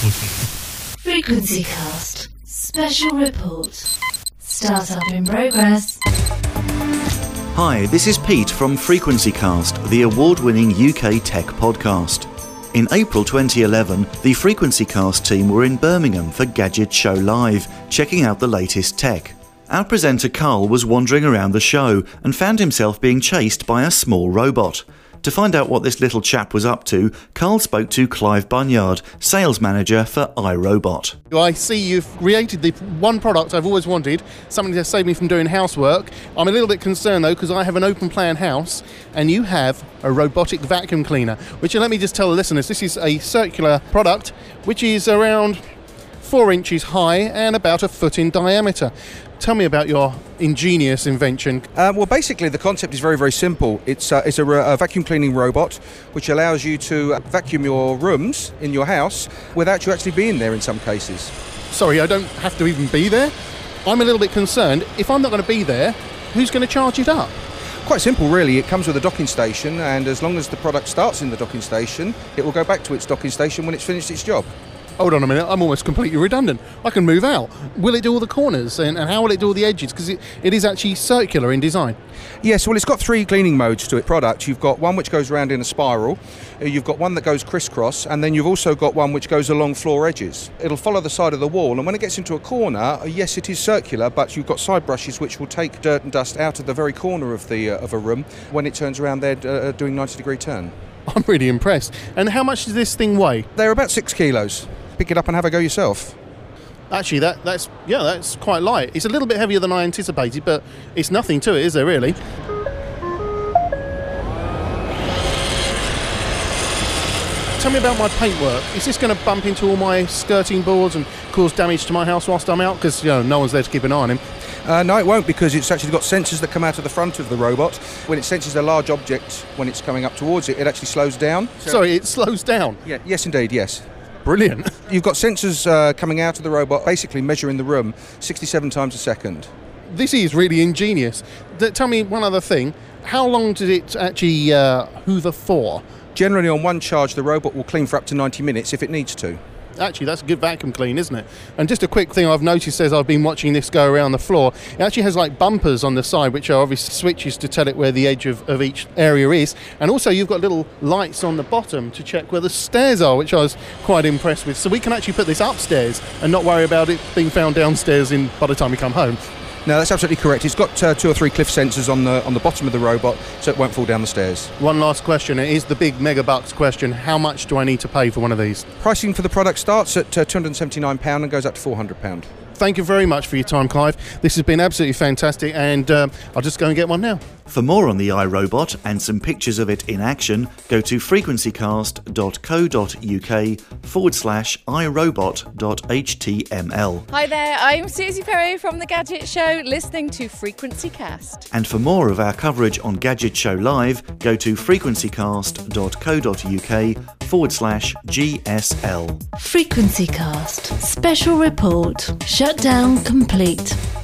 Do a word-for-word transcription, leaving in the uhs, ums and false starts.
Frequency Cast Special Report. Startup in progress. Hi, this is Pete from Frequency Cast, the award-winning U K tech podcast. In April twenty eleven, the Frequency Cast team were in Birmingham for Gadget Show Live, checking out the latest tech. Our presenter Carl was wandering around the show and found himself being chased by a small robot. To find out what this little chap was up to, Carl spoke to Clive Bunyard, sales manager for iRobot. I see you've created the one product I've always wanted, something to save me from doing housework. I'm a little bit concerned though, because I have an open plan house and you have a robotic vacuum cleaner, which, let me just tell the listeners, this is a circular product which is around four inches high and about a foot in diameter. Tell me about your ingenious invention. Uh, well, basically the concept is very, very simple. It's, uh, it's a, a vacuum cleaning robot which allows you to vacuum your rooms in your house without you actually being there in some cases. Sorry, I don't have to even be there? I'm a little bit concerned. If I'm not going to be there, who's going to charge it up? Quite simple, really. It comes with a docking station, and as long as the product starts in the docking station, it will go back to its docking station when it's finished its job. Hold on a minute, I'm almost completely redundant. I can move out. Will it do all the corners, and, and how will it do all the edges? Because it, it is actually circular in design. Yes, well, it's got three cleaning modes to its product. You've got one which goes around in a spiral, you've got one that goes crisscross, and then you've also got one which goes along floor edges. It'll follow the side of the wall, and when it gets into a corner, yes, it is circular, but you've got side brushes which will take dirt and dust out of the very corner of the uh, of a room when it turns around there uh, doing ninety degree turn. I'm really impressed. And how much does this thing weigh? They're about six kilos. Pick it up and have a go yourself. Actually, that that's yeah, that's quite light. It's a little bit heavier than I anticipated, but it's nothing to it, is there really? Tell me about my paintwork. Is this going to bump into all my skirting boards and cause damage to my house whilst I'm out? Because, you know, no one's there to keep an eye on him. Uh, no, it won't, because it's actually got sensors that come out of the front of the robot. When it senses a large object when it's coming up towards it, it actually slows down. So Sorry, it slows down? Yeah, yes, indeed, yes. Brilliant. You've got sensors uh, coming out of the robot, basically measuring the room sixty-seven times a second. This is really ingenious. D- tell me one other thing. How long did it actually uh, hoover for? Generally, on one charge, the robot will clean for up to ninety minutes if it needs to. Actually, that's a good vacuum clean, isn't it? And just a quick thing I've noticed as I've been watching this go around the floor, it actually has like bumpers on the side, which are obviously switches to tell it where the edge of, of each area is. And also you've got little lights on the bottom to check where the stairs are, which I was quite impressed with. So we can actually put this upstairs and not worry about it being found downstairs in by the time we come home. No, that's absolutely correct. It's got uh, two or three cliff sensors on the on the bottom of the robot, so it won't fall down the stairs. One last question. It is the big mega bucks question. How much do I need to pay for one of these? Pricing for the product starts at uh, two hundred seventy-nine pounds and goes up to four hundred pounds. Thank you very much for your time, Clive. This has been absolutely fantastic, and um, I'll just go and get one now. For more on the iRobot and some pictures of it in action, go to frequencycast.co.uk forward slash iRobot.html. Hi there, I'm Susie Perry from The Gadget Show, listening to Frequency Cast. And for more of our coverage on Gadget Show Live, go to frequencycast.co.uk forward slash GSL. Frequency Cast Special Report. Shutdown complete.